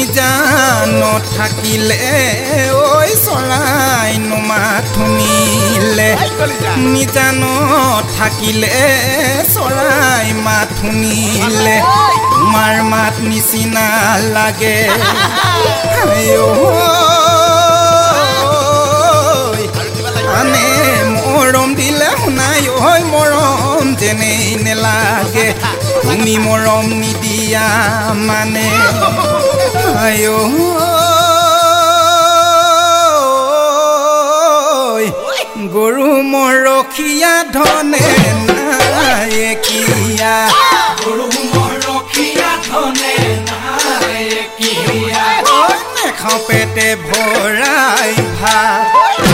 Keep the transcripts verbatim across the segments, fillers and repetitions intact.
নিজান থাকিলে ঐ চৰাই মাত শুনিলে নিজান থাকিলে চৰাই মাত শুনিলে তোমাৰ মাত নিচিনা লাগে আনে মৰম দিলে শুনাই ঐ মৰম যেনেই নেলাগে তুমি মৰম নিদিয়া মানে আয়ো গৰু মৰখীয়া ধনে নাই কিয়া গৰু মৰখীয়া ধনে নাই কিয়া নেখাওঁ পেটে ভৰাই ভাত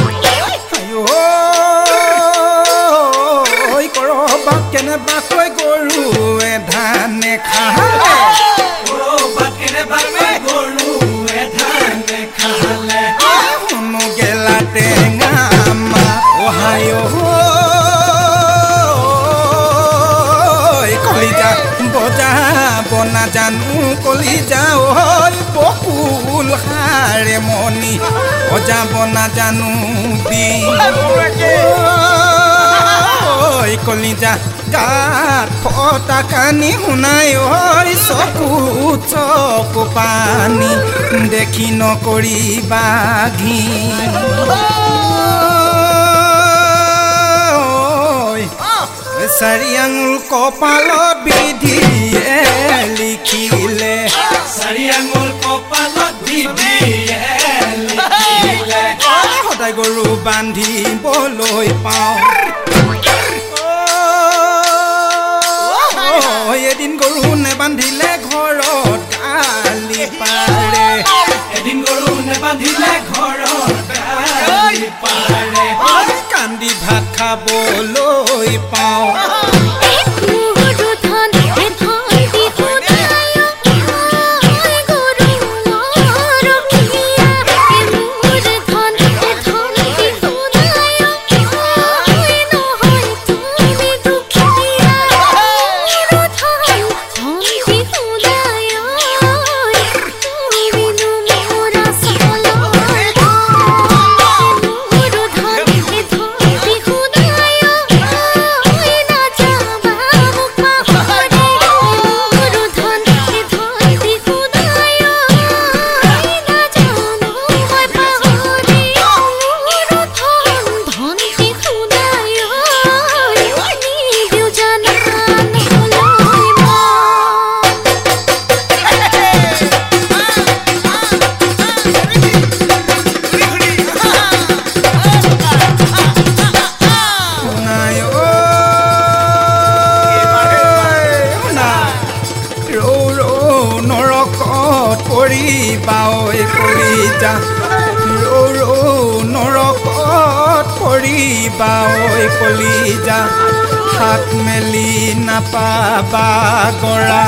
কৰবাত কেনেবাকৈ গৰুৱে ধানে খালে কৰবাত কেনেবাকৈ গৰুৱে ধানে খালে শুনো গেলা টেঙা অহায় কলিজা বজাব নাজানো কলিজা ঐ বকুল হাৰে মণি বজাব নাজানো বি কলিজা গাত ফটা কানি শুনাই ঐ চকু চকু পানী দেখি নকৰিবা ঘি চাৰি আঙুল কপালত বিধিয়ে লিখিলে চাৰি আঙুল কপালত বিধিয়ে লিখিলে সদায় গৰু বান্ধিবলৈ পাওঁ এদিন গৰু নেবান্ধিলে ঘৰত গালি পাৰে এদিন গৰু নেবান্ধিলে ঘৰত গালি পাৰে কান্দি ভাত খাবলৈ পাওঁ কলিজা হাত মেলি নাপাবা গৰা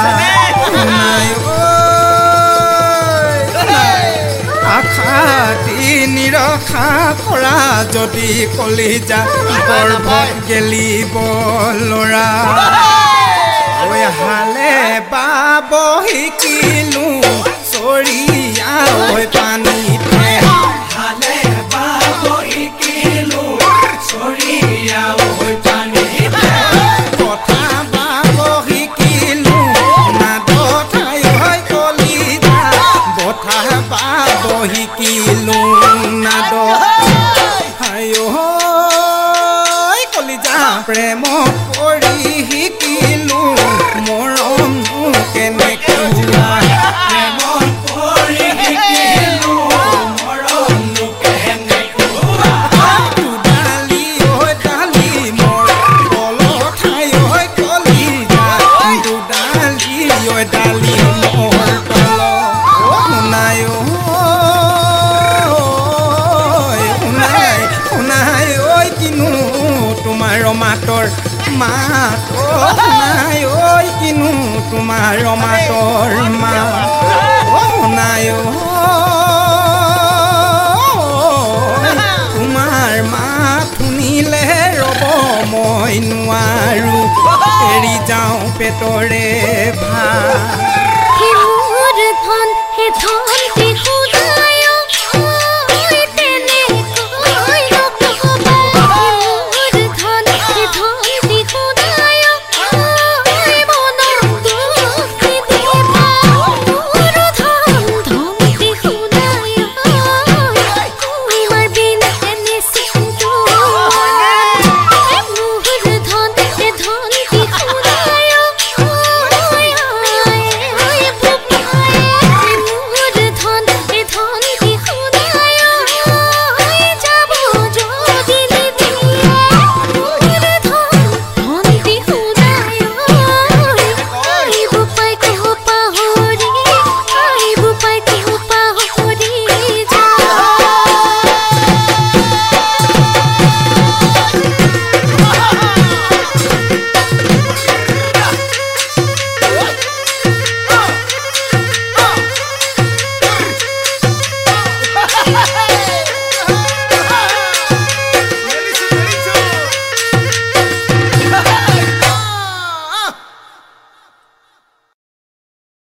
আশা দি নিৰখা কৰা যদি কলিজা গৰ্ভত গেলিব ল'ৰা ঐ হালে বাব শিকিলো চৰিয়া ঐ পানীতে হালে বাব শিকিলো চৰিয়া ঐ পানীতে কথা বাব শিকিলো নাদত ঐ কলিজা বঠা বাব শিকিলো নাদত কলিজা প্ৰেমত পৰি শিকিলো মৰম কেনেকে প্ৰেমত পৰি শিকিলো মৰম কেনেকে ডালি ঐ ডালি মোৰ তলত ঠাই ঐ কলিজা ডালি ঐ ডালি মোৰ তলত শুনাই শুনাই শুনাই ঐ কিনো তোমাৰ মাতৰ মাত শুনাই ঐ কিনো তোমাৰ মাতৰ মাত শুনাই তোমাৰ মাত শুনিলে ৰ'ব মই নোৱাৰো এৰি যাওঁ পেটৰে ভাত হে মোৰ ধন হে প্ৰথম টিকু